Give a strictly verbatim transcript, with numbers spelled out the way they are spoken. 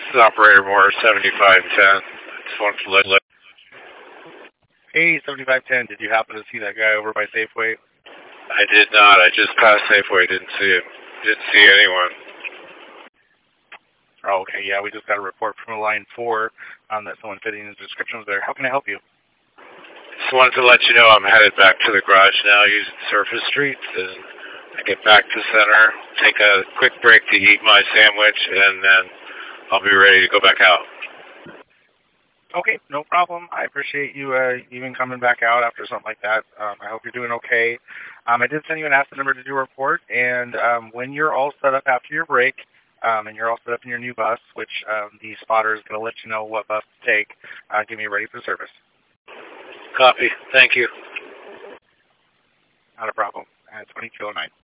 This is Operator Moore, seventy-five ten. Just wanted to let, let Hey, seventy-five ten, did you happen to see that guy over by Safeway? I did not. I just passed Safeway. Didn't see it. Didn't see anyone. Oh, okay, yeah, we just got a report from line four um, that someone fitting the descriptions there. How can I help you? Just wanted to let you know I'm headed back to the garage now using surface streets, and I get back to center, take a quick break to eat my sandwich, and then I'll be ready to go back out. Okay, no problem. I appreciate you uh, even coming back out after something like that. Um, I hope you're doing okay. Um, I did send you an asset number to do a report, and um, when you're all set up after your break, um, and you're all set up in your new bus, which um, the spotter is going to let you know what bus to take, uh, get me ready for service. Copy. Thank you. Not a problem. Uh, twenty-two oh nine.